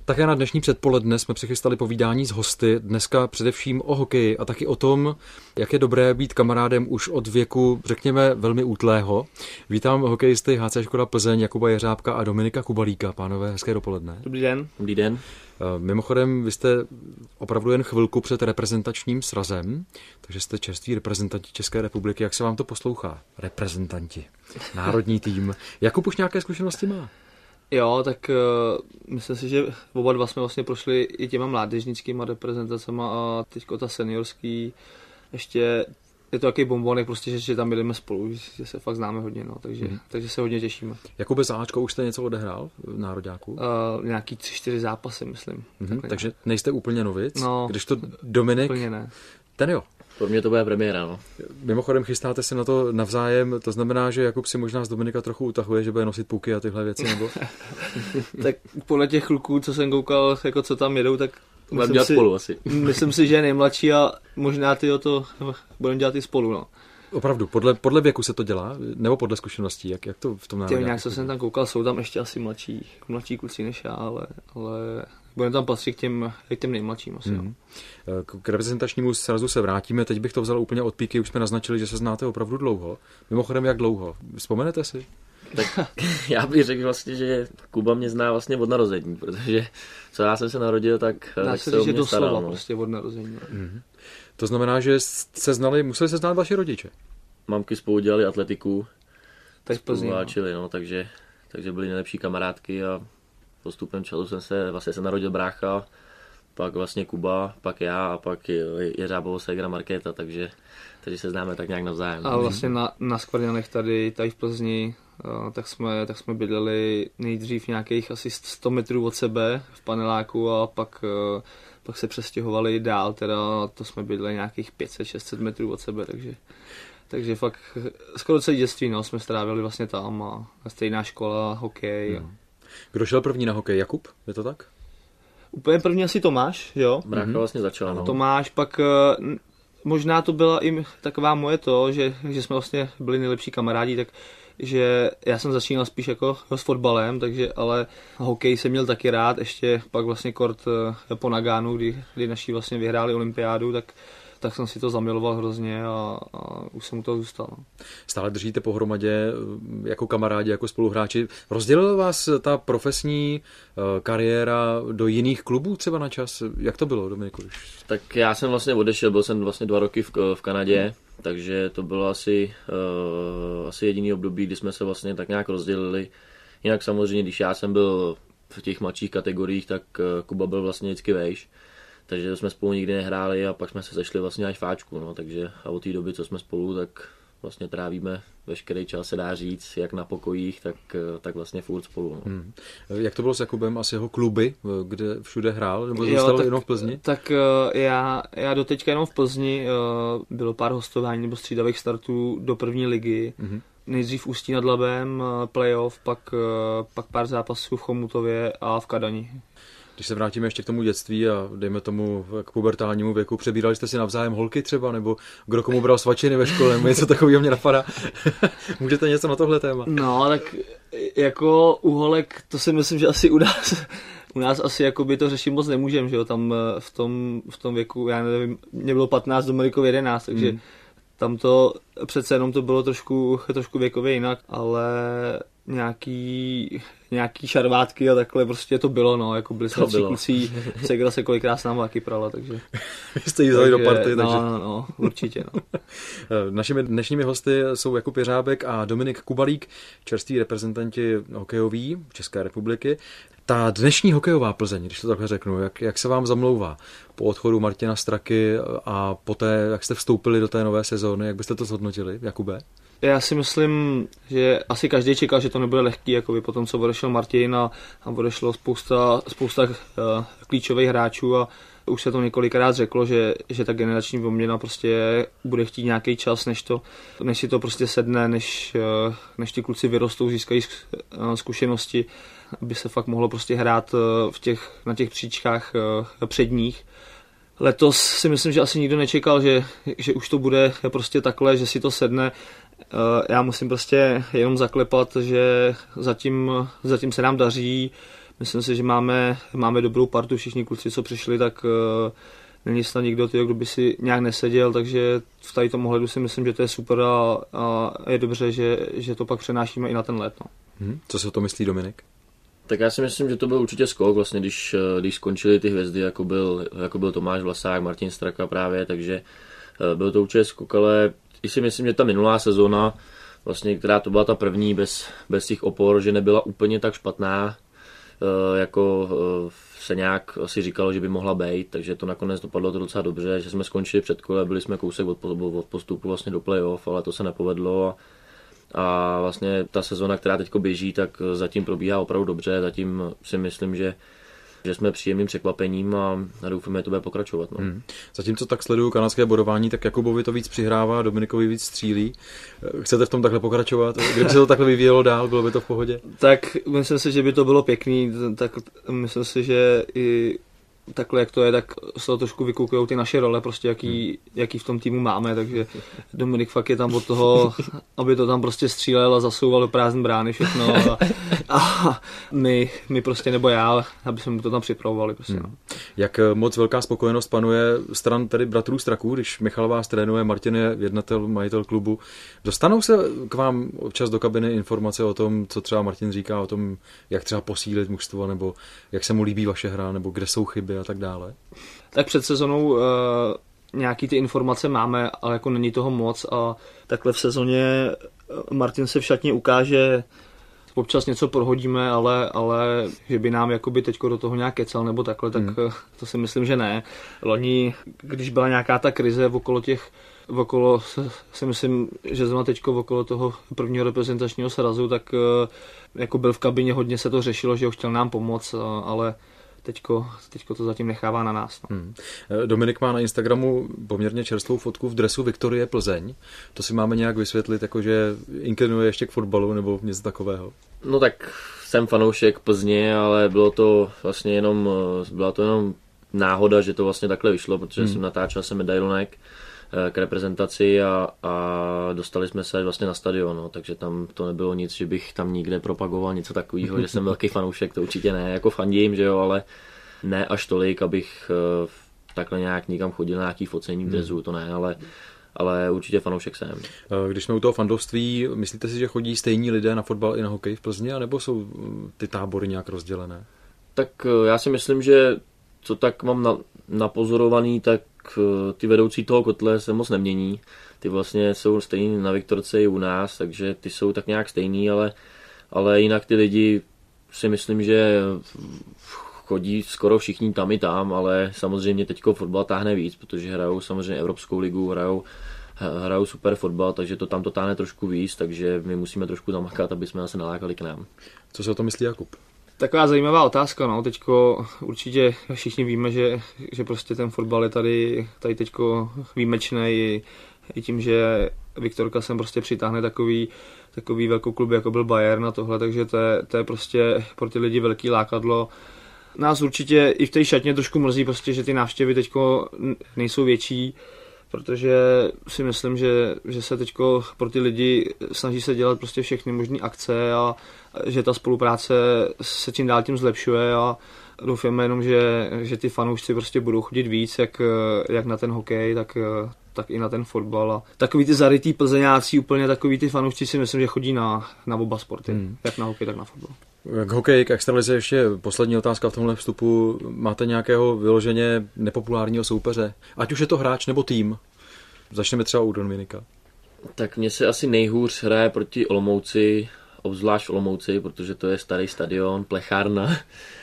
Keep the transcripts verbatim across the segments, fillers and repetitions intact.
Také na dnešní předpoledne jsme přichystali povídání s hosty, dneska především o hokeji a taky o tom, jak je dobré být kamarádem už od věku, řekněme, velmi útlého. Vítám hokejisty H C Škoda Plzeň, Jakuba Jeřábka a Dominika Kubalíka. Pánové, hezké dopoledne. Dobrý den. Dobrý den. Mimochodem, vy jste opravdu jen chvilku před reprezentačním srazem, takže jste čerství reprezentanti České republiky. Jak se vám to poslouchá? Reprezentanti, národní tým. Jakub už nějaké zkušenosti má? Jo, tak uh, myslím si, že oba dva jsme vlastně prošli i těma mládežnickýma reprezentacema a teďko ta seniorský ještě je to takový bombonek, prostě, že, že tam jdeme spolu, že se fakt známe hodně, no, takže, hmm. takže se hodně těšíme. Jakube Záčko, už jste něco odehrál v nároďáku? Uh, nějaký tři, čtyři zápasy, myslím. Hmm, takže nejste úplně novic, no, když to Dominik, ne. ten jo. Pro mě to bude premiéra, no. Mimochodem chystáte se na to navzájem, to znamená, že Jakub si možná z Dominika trochu utahuje, že bude nosit puky a tyhle věci, nebo? Tak podle těch chluků, co jsem koukal, jako co tam jedou, tak budeme dělat si, spolu asi. Myslím si, že je nejmladší a možná ty o to budeme dělat i spolu, no. Opravdu, podle, podle věku se to dělá, nebo podle zkušeností, jak, jak to v tom národě? Těm nějak, co jsem tam koukal, jsou tam ještě asi mladší, mladší kluci než já, ale, ale budeme tam patřit k těm, k těm nejmladším asi, mm. no. K reprezentačnímu srazu se vrátíme, teď bych to vzal úplně od píky, už jsme naznačili, že se znáte opravdu dlouho. Mimochodem, jak dlouho? Vzpomenete si? Tak já bych řekl vlastně, že Kuba mě zná vlastně od narození, protože co já jsem se narodil, tak, tak se o mě staral. No. Prostě od narození. Mm-hmm. To znamená, že se znali, museli se znát vaši rodiče? Mamky spolu dělali atletiku, tak spolu váčili, no, takže, takže byli nejlepší kamarádky a postupem času jsem se, vlastně se narodil brácha, pak vlastně Kuba, pak já a pak Jeřábovo ségra Markéta, takže, takže se známe tak nějak navzájem. A vlastně na, na Skvrňanech tady, tady v Plzni, tak jsme, tak jsme bydleli nejdřív nějakých asi sto metrů od sebe v paneláku a pak, pak se přestěhovali dál, teda to jsme bydleli nějakých pět set šest set metrů od sebe, takže, takže fakt skoro celé dětství, no, jsme strávili vlastně tam a, a stejná škola, hokej. Hmm. Kdo šel první na hokej? Jakub? Je to tak? Úplně první asi Tomáš, jo. Brácha vlastně začal, no. Tomáš, pak možná to byla i taková moje to, že, že jsme vlastně byli nejlepší kamarádi, tak že já jsem začínal spíš jako s fotbalem, takže ale hokej jsem měl taky rád, ještě pak vlastně kort po Nagánu, kdy, kdy naši vlastně vyhráli olympiádu, tak tak jsem si to zamiloval hrozně a, a už jsem u toho zůstal. Stále držíte pohromadě jako kamarádi, jako spoluhráči. Rozdělila vás ta profesní kariéra do jiných klubů třeba na čas? Jak to bylo, Dominiku? Tak já jsem vlastně odešel, byl jsem vlastně dva roky v, v Kanadě, hmm. takže to bylo asi, uh, asi jediný období, kdy jsme se vlastně tak nějak rozdělili. Jinak samozřejmě, když já jsem byl v těch mladších kategoriích, tak uh, Kuba byl vlastně vždycky vejš. Takže jsme spolu nikdy nehráli a pak jsme se sešli vlastně až v Áčku, no, takže a od té doby, co jsme spolu, tak vlastně trávíme veškerý čas, se dá říct, jak na pokojích, tak, tak vlastně furt spolu. No. Hmm. Jak to bylo s Jakubem a s jeho kluby, kde všude hrál, nebo zůstal jenom v Plzni? Tak já, já doteďka jenom v Plzni, bylo pár hostování nebo střídavých startů do první ligy, hmm. nejdřív Ústí nad Labem, playoff, pak, pak pár zápasů v Chomutově a v Kadani. Když se vrátíme ještě k tomu dětství a dejme tomu k pubertálnímu věku, přebírali jste si navzájem holky třeba, nebo kdo komu bral svačiny ve škole, nebo něco takového mě napadá. Můžete něco na tohle téma? No, tak jako u holek, to si myslím, že asi u nás, u nás asi jakoby to řešit moc nemůžem, že jo, tam v tom, v tom věku, já nevím, mě bylo patnáct, Dominikovi jedenáct, takže hmm. tam to přece jenom to bylo trošku, trošku věkově jinak, ale nějaký, nějaký šarvátky a takhle prostě to bylo, no, jako byli jsme tři kluci, Segra se kolikrát s náma taky prala, takže... Vy jste jí vzali do party, no, takže... No, no, určitě, no. Našimi dnešními hosty jsou Jakub Jeřábek a Dominik Kubalík, čerství reprezentanti hokejoví České republiky. Ta dnešní hokejová Plzeň, když to takhle řeknu, jak, jak se vám zamlouvá po odchodu Martina Straky a poté, jak jste vstoupili do té nové sezóny, jak byste to zhodnotili, Jakube? Já si myslím, že asi každý čekal, že to nebude lehký, jakoby po tom, co odešel Martin a, a odešlo spousta, spousta uh, klíčových hráčů a už se to několikrát řeklo, že, že ta generační obměna prostě bude chtít nějaký čas, než, to, než si to prostě sedne, než, uh, než ti kluci vyrostou, získají uh, zkušenosti, aby se fakt mohlo prostě hrát uh, v těch, na těch příčkách uh, předních. Letos si myslím, že asi nikdo nečekal, že, že už to bude prostě takhle, že si to sedne. Já musím prostě jenom zaklepat, že zatím, zatím se nám daří. myslím si, že máme, máme dobrou partu, všichni kluci, co přišli, tak uh, není snad nikdo, tyjo, kdo by si nějak neseděl, takže v tady tom ohledu si myslím, že to je super a, a je dobře, že, že to pak přenášíme i na ten let. No. Hmm. Co si o to myslí Dominik? Tak já si myslím, že to byl určitě skok, vlastně, když, když skončily ty hvězdy, jako byl, jako byl Tomáš Vlasák, Martin Straka právě, takže byl to určitě skok, ale i si myslím, že ta minulá sezóna, vlastně, která to byla ta první bez, bez těch opor, že nebyla úplně tak špatná, jako se nějak asi říkalo, že by mohla být, takže to nakonec dopadlo to docela dobře, že jsme skončili před kole, byli jsme kousek od, od postupu vlastně do playoff, ale to se nepovedlo a, a vlastně ta sezona, která teď běží, tak zatím probíhá opravdu dobře, zatím si myslím, že že jsme příjemným překvapením a doufáme, že to bude pokračovat. No. Hmm. Zatímco tak sleduju kanadské bodování, tak Jakubovi to víc přihrává, Dominikovi víc střílí. Chcete v tom takhle pokračovat? Kdyby se to takhle vyvíjelo dál, bylo by to v pohodě? Tak myslím si, že by to bylo pěkný, tak myslím si, že i takhle, jak to je, tak se to trošku vykoukujou ty naše role, prostě jaký, jaký v tom týmu máme, takže Dominik fakt je tam od toho, aby to tam prostě střílel a zasouval do prázdné brány všechno a, a my, my prostě, nebo já, aby jsme mu to tam připravovali. Prostě, no. Hmm. Jak moc velká spokojenost panuje stran tedy bratrů Straků, když Michal vás trénuje, Martin je jednatel, majitel klubu. Dostanou se k vám občas do kabiny informace o tom, co třeba Martin říká o tom, jak třeba posílit mužstvo, nebo jak se mu líbí vaše hra, nebo kde jsou chyby a tak dále? Tak před sezonou uh, nějaký ty informace máme, ale jako není toho moc a takhle v sezóně Martin se v šatně ukáže, občas něco prohodíme, ale, ale že by nám jakoby teďko do toho nějak kecal nebo takhle, tak hmm. to si myslím, že ne. Loni, když byla nějaká ta krize okolo těch okolo, si myslím, že zrovna teďko okolo toho prvního reprezentačního srazu, tak jako byl v kabině, hodně se to řešilo, že ho chtěl nám pomoct, ale Teďko, teďko to zatím nechává na nás. No. Hmm. Dominik má na Instagramu poměrně čerstvou fotku v dresu Viktorie Plzeň. To si máme nějak vysvětlit, jakože inklinuje ještě k fotbalu nebo něco takového? No tak jsem fanoušek Plzně, ale bylo to vlastně jenom, byla to jenom náhoda, že to vlastně takhle vyšlo, protože hmm. jsem natáčel se medailonek k reprezentaci a, a dostali jsme se vlastně na stadion, no, takže tam to nebylo nic, že bych tam nikde propagoval něco takového, že jsem velký fanoušek, to určitě ne, jako fandím, že jo, ale ne až tolik, abych uh, takhle nějak nikam chodil na nějaký focení v dresu, to ne, ale, ale určitě fanoušek jsem. Když jsme u toho fandovství, myslíte si, že chodí stejní lidé na fotbal i na hokej v Plzni, anebo jsou ty tábory nějak rozdělené? Tak já si myslím, že co tak mám napozorovaný, tak ty vedoucí toho kotle se moc nemění. Ty vlastně jsou stejný na Viktorce i u nás, takže ty jsou tak nějak stejný, ale, ale jinak ty lidi si myslím, že chodí skoro všichni tam i tam, ale samozřejmě teďko fotbal táhne víc, protože hrajou samozřejmě Evropskou ligu, hrajou, hrajou super fotbal, takže to tam to táhne trošku víc, takže my musíme trošku zamakat, aby jsme se nalákali k nám. Co se o to myslí Jakub? Taková zajímavá otázka, no, teďko určitě všichni víme, že, že prostě ten fotbal je tady, tady teďko výjimečný i, i tím, že Viktorka sem prostě přitáhne takový, takový velkoklub, jako byl Bayern a tohle, takže to je, to je prostě pro ty lidi velký lákadlo. Nás určitě i v té šatně trošku mrzí, prostě, že ty návštěvy teďko nejsou větší, protože si myslím, že, že se teďko pro ty lidi snaží se dělat prostě všechny možné akce a že ta spolupráce se tím dál tím zlepšuje a doufáme jenom, že, že ty fanoušci prostě budou chodit víc, jak, jak na ten hokej, tak, tak i na ten fotbal. A takový ty zarytý plzeňáci, úplně takový ty fanoušci si myslím, že chodí na, na oba sporty, hmm. jak na hokej, tak na fotbal. K hokeji, k extralize ještě poslední otázka v tomhle vstupu. Máte nějakého vyloženě nepopulárního soupeře? Ať už je to hráč nebo tým? Začneme třeba u Dominika. Tak mně se asi nejhůř hraje proti Olomouci, obzvlášť v Olomouci, protože to je starý stadion, plechárna.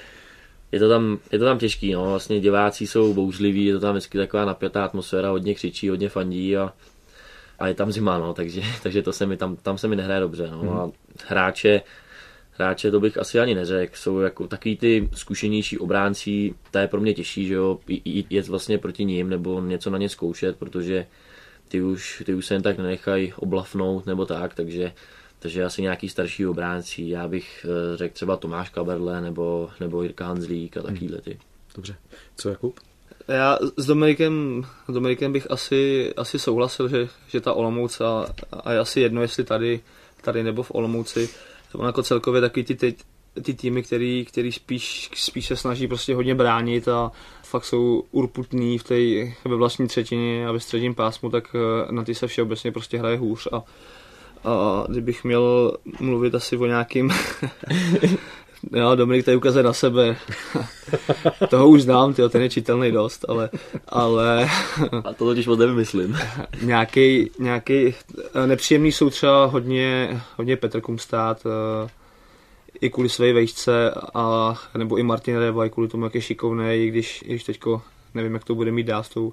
Je to tam, je to tam těžký, no. Vlastně diváci jsou bouřliví, je to tam vždycky taková napjatá atmosféra, hodně křičí, hodně fandí a, a je tam zima, no, takže, takže to se mi tam, tam se mi nehraje dobře, no. A hráče Hráče to bych asi ani neřekl, jsou jako takový ty zkušenější obránci, to je pro mě těžší, že jo, jet vlastně proti ním nebo něco na ně zkoušet, protože ty už, ty už se jen tak nenechají oblafnout nebo tak, takže, takže asi nějaký starší obránci, já bych řekl třeba Tomáš Kaberle nebo, nebo Jirka Hanzlík a takovýhle ty. Dobře, co Jakub? Já s Dominikem, s Dominikem bych asi, asi souhlasil, že, že ta Olomouc a, a je asi jedno, jestli tady, tady nebo v Olomouci, to jako celkově takový ty teď, ty týmy, který, který spíš, spíš se snaží prostě hodně bránit a fakt jsou urputný v té ve vlastní třetině a ve středním pásmu, tak na ty se všeobecně prostě hraje hůř a, a kdybych měl mluvit asi o nějakým jo, Dominik tady ukazuje na sebe. Toho už znám, tyjo, ten je čitelný dost, ale... ale a to totiž moc nevymyslím. nějaký, nějaký nepříjemný jsou třeba hodně, hodně Petr Kumstát, i kvůli své vejšce, a, nebo i Martin Reba, i kvůli tomu, jak je šikovný, i když, i když teďko nevím, jak to bude mít dál s tou,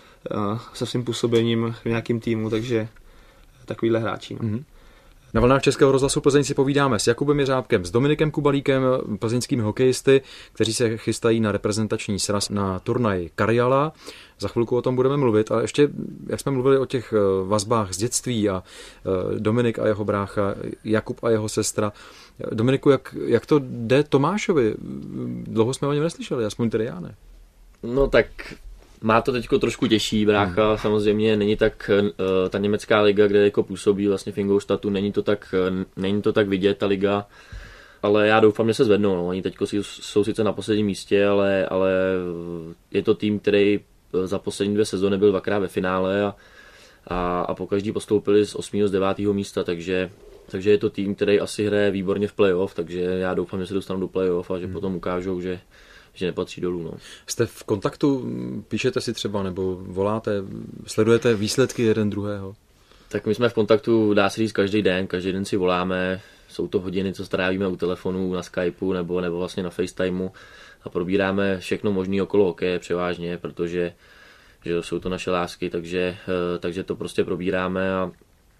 se svým působením v nějakým týmu, takže takovýhle hráči. No. Mm-hmm. Na vlnách Českého rozhlasu Plzeň si povídáme s Jakubem Jeřábkem, s Dominikem Kubalíkem, plzeňskými hokejisty, kteří se chystají na reprezentační sraz na turnaj Karjala. Za chvilku o tom budeme mluvit, ale ještě, jak jsme mluvili o těch vazbách z dětství a Dominik a jeho brácha, Jakub a jeho sestra. Dominiku, jak, jak to jde Tomášovi? Dlouho jsme o něm neslyšeli, aspoň tedy já ne. No tak... Má to teďko trošku těžší, brácha, hmm. samozřejmě není tak, ta německá liga, kde jako působí vlastně v Ingolstadtu, není to tak, není to tak vidět ta liga, ale já doufám, že se zvednou, no. Oni teďko jsou sice na posledním místě, ale, ale je to tým, který za poslední dvě sezóny byl dvakrát ve finále a, a, a pokaždý postoupili z osmého z devátého místa, takže, takže je to tým, který asi hraje výborně v playoff, takže já doufám, že se dostanou do playoff a že hmm. potom ukážou, že že nepatří dolů. No. Jste v kontaktu, píšete si třeba, nebo voláte, sledujete výsledky jeden druhého? Tak my jsme v kontaktu, dá se říct, každý den, každý den si voláme, jsou to hodiny, co strávíme u telefonu, na Skypeu nebo, nebo vlastně na FaceTimeu a probíráme všechno možné okolo hokeje převážně, protože že jsou to naše lásky, takže, takže to prostě probíráme a,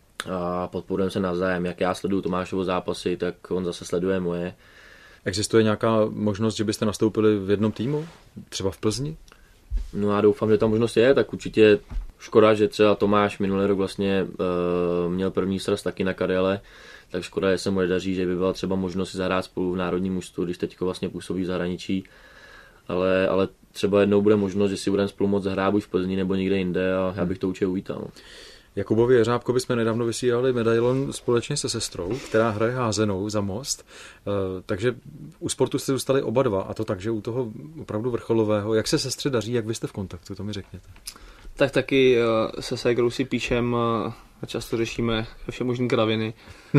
a podporujeme se navzájem. Jak já sleduju Tomášovo zápasy, tak on zase sleduje moje. Existuje nějaká možnost, že byste nastoupili v jednom týmu? Třeba v Plzni? No já doufám, že ta možnost je, tak určitě škoda, že třeba Tomáš minulý rok vlastně uh, měl první sraz taky na Karjale, tak škoda, že se mu nedaří, že by byla třeba možnost si zahrát spolu v národním mužstvu, když teďko vlastně působí v zahraničí, ale, ale třeba jednou bude možnost, že si budeme spolu moc zahrát buď v Plzni nebo někde jinde a já bych to určitě uvítal. Jakubovi Jeřábkovi jsme nedávno vysílali medailon společně se sestrou, která hraje házenou za Most, takže u sportu jste zůstali oba dva, a to tak, že u toho opravdu vrcholového. Jak se sestře daří, jak vy jste v kontaktu, to mi řekněte. Tak taky se ségrou si píšem a často řešíme všemožný kraviny.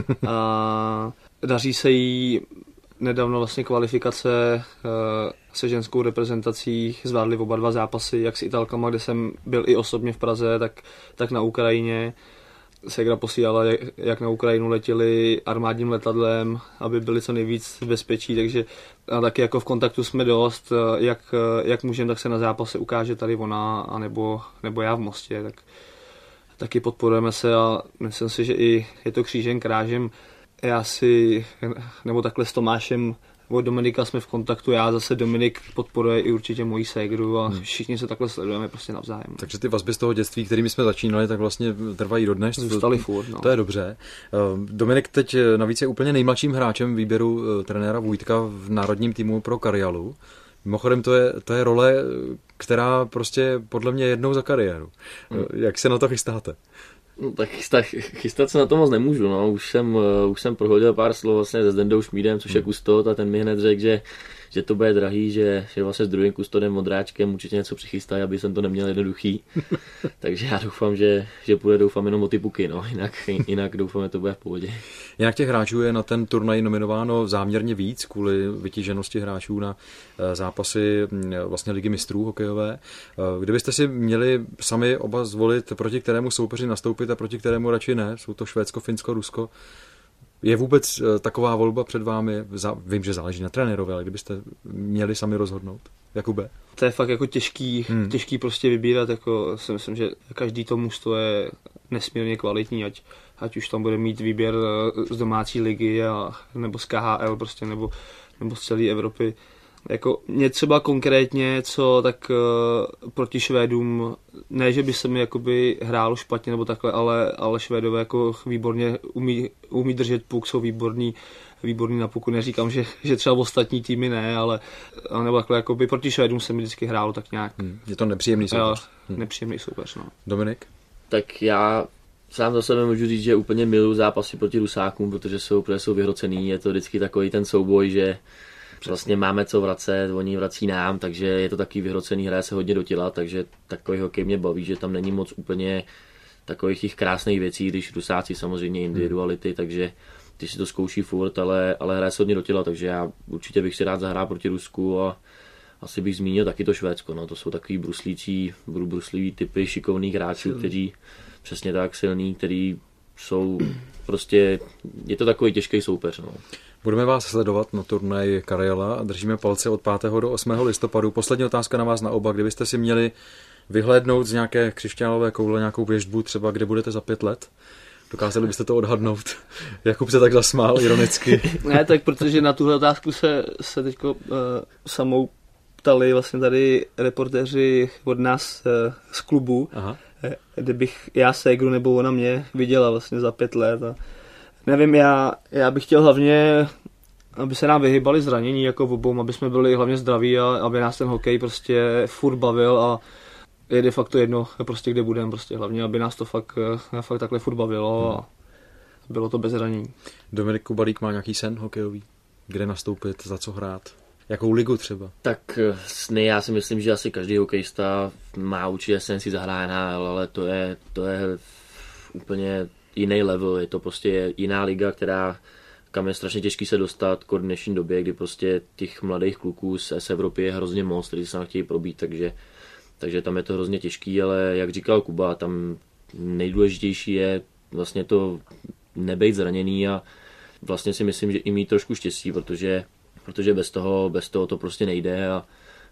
A daří se jí nedávno vlastně kvalifikace se ženskou reprezentací, zvládli oba dva zápasy, jak s Italkama, kde jsem byl i osobně v Praze, tak, tak na Ukrajině. Ségra posílala, jak na Ukrajinu letěli armádním letadlem, aby byli co nejvíc v bezpečí, takže a taky jako v kontaktu jsme dost, jak, jak můžeme, tak se na zápase ukáže tady ona, anebo, nebo já v Mostě, tak taky podporujeme se a myslím si, že i je to křížem krážem. Já si, nebo takhle s Tomášem, od Dominika jsme v kontaktu, já zase Dominik podporuje i určitě moji ségru a všichni se takhle sledujeme prostě navzájem. Takže ty vazby z toho dětství, kterými jsme začínali, tak vlastně trvají dodnes. Zůstali furt, no. To je dobře. Dominik teď navíc je úplně nejmladším hráčem výběru trenéra Vujtka v národním týmu pro Karjalu. Mimochodem to je, to je role, která prostě podle mě jednou za kariéru. Hmm. Jak se na to chystáte? No tak chystat, chystat se na to moc nemůžu, no. Už jsem, už jsem prohodil pár slov vlastně se Zdendou Šmídem, což je kustot, a ten mi hned řekl, že, že to bude drahý, že, že vlastně s druhým kustodem Modráčkem určitě něco přichystají, aby jsem to neměl jednoduchý. Takže já doufám, že, že půjde, doufám jenom o ty puky, no. Jinak, jinak doufám, že to bude v pohodě. Jinak těch hráčů je na ten turnaj nominováno záměrně víc kvůli vytíženosti hráčů na zápasy vlastně ligy mistrů hokejové. Kdybyste si měli sami oba zvolit, proti kterému soupeři nastoupit a proti kterému radši ne, jsou to Švédsko, Finsko, Rusko, je vůbec taková volba před vámi? Vím, že záleží na trenérovi, ale kdybyste měli sami rozhodnout. Jakube? To je fakt jako těžký, hmm. těžký prostě vybírat, jako si myslím, že každý to mužstvo je nesmírně kvalitní, ať, ať už tam bude mít výběr z domácí ligy a, nebo z K H L prostě, nebo, nebo z celé Evropy. Jako mě třeba konkrétně, co tak uh, proti Švédům, ne, že by se mi jakoby hrálo špatně nebo takhle, ale, ale Švédové jako výborně umí, umí držet puk, jsou výborní, výborní na puku. Neříkám, že, že třeba ostatní týmy ne, ale nebo takhle jakoby proti Švédům se mi vždycky hrálo tak nějak. Hmm, je to nepříjemný soupeř. Hmm. Nepříjemný soupeř, no. Dominik? Tak já Sám za sebe můžu říct, že úplně miluji zápasy proti Rusákům, protože jsou, protože jsou vyhrocený, je to vždycky takový ten souboj, že vlastně máme co vracet, oni vrací nám, takže je to taky vyhrocený, hraje se hodně do těla, takže takový hokej mě baví, že tam není moc úplně takových těch krásných věcí, když Rusáci samozřejmě individuality, hmm. takže ty si to zkouší furt, ale, ale hraje se hodně do těla, takže já určitě bych si rád zahrál proti Rusku a asi bych zmínil taky to Švédsko, no, to jsou takový bruslící, bruslivý typy šikovných hráčů, kteří přesně tak silní, kteří jsou prostě, je to takový těžký soupeř. No. Budeme vás sledovat na turnaj Karjala a držíme palce od pátého do osmého listopadu. Poslední otázka na vás na oba, kdybyste si měli vyhlédnout z nějaké křišťálové koule nějakou věštbu, třeba kde budete za pět let, dokázali byste to odhadnout? Jakub se tak zasmál ironicky. Ne, tak protože na tuhle otázku se, se teďko uh, samou ptali vlastně tady reportéři od nás uh, z klubu, Aha. kdybych já Ségru nebo ona mě viděla vlastně za pět let. A nevím, já, já bych chtěl hlavně, aby se nám vyhýbali zranění jako v obou, aby jsme byli hlavně zdraví a aby nás ten hokej prostě furt bavil a je de facto jedno, prostě kde budeme, prostě hlavně, aby nás to fakt, fakt takhle furt bavilo a bylo to bez zranění. Dominik Kubalík má nějaký sen hokejový? Kde nastoupit, za co hrát? Jakou ligu třeba? Tak sny, já si myslím, že asi každý hokejista má určitě sen si zahrát N H L, ale to je, to je úplně jiný level, je to prostě jiná liga, která, kam je strašně těžký se dostat k dnešní době, kdy prostě těch mladých kluků z, z Evropy je hrozně moc, kteří se nám chtějí probít, takže, takže tam je to hrozně těžký, ale jak říkal Kuba, tam nejdůležitější je vlastně to nebejt zraněný a vlastně si myslím, že i mít trošku štěstí, protože protože bez toho, bez toho to prostě nejde a,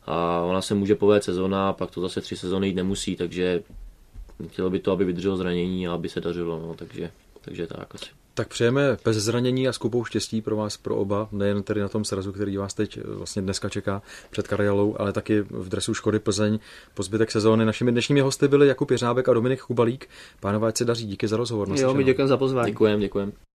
a ona se může povést sezona a pak to zase tři sezony jít nemusí, takže chtělo by to, aby vydrželo zranění a aby se dařilo, no, takže, takže tak asi. Tak přejeme bez zranění a s kupou štěstí pro vás, pro oba, nejen tedy na tom srazu, který vás teď vlastně dneska čeká před Karjalou, ale taky v dresu Škody Plzeň po zbytek sezóny. Našimi dnešními hosty byli Jakub Jeřábek a Dominik Kubalík. Pánové, ať se daří, díky za rozhovor. Jo, my děkujeme za pozvání. Děkujem, děkujem.